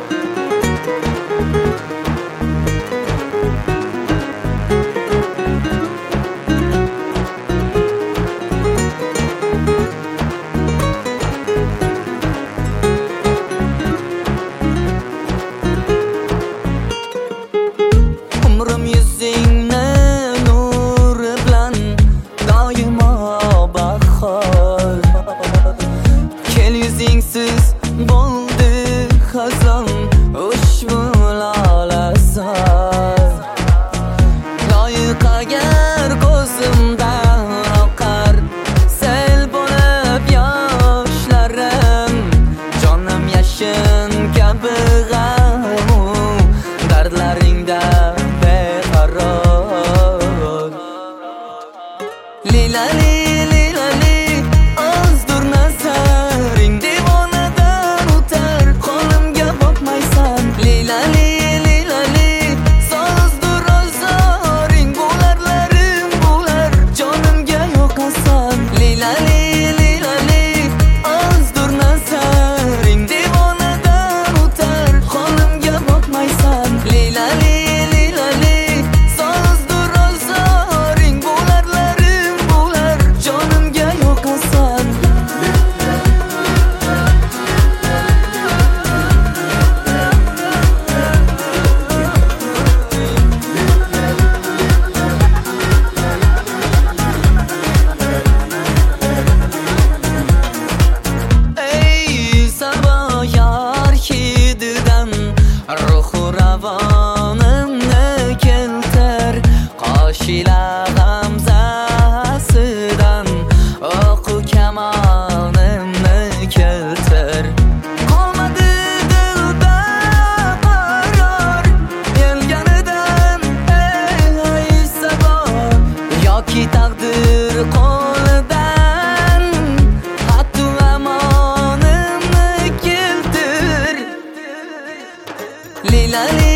Umrim yuzingni nuri bilan doimo bahor. Kel yuzingsiz bo'ldi xazon, ushbu lolazor. Loyiq agar ko'zimdan oqar sel bo'lib yoshlarim, jonim yashin kabi g'amu dardlaringda beqaror. Lilali lilali ozdur nazaring, devonadan o'tar qo'limga boqmaysan. Lilali lilali sozdur ozoring, bularlarim bular jonimga yoqasan. Lilali lilali ozdur nazaring, devonadan o'tar qo'limga boqmaysan. Lilali lilali sozdur ozoring, bularlarim bular jonimga yoqasan. Ey sabah yar hididan ruhu ravonimni keltir, qoshila g'amzasidan o'qu kamonimni keltir. Qolmadi dilda qaror yelganidan, ey sabah yoki taqdir qo'lidan xatu amonimni keltir. Lilali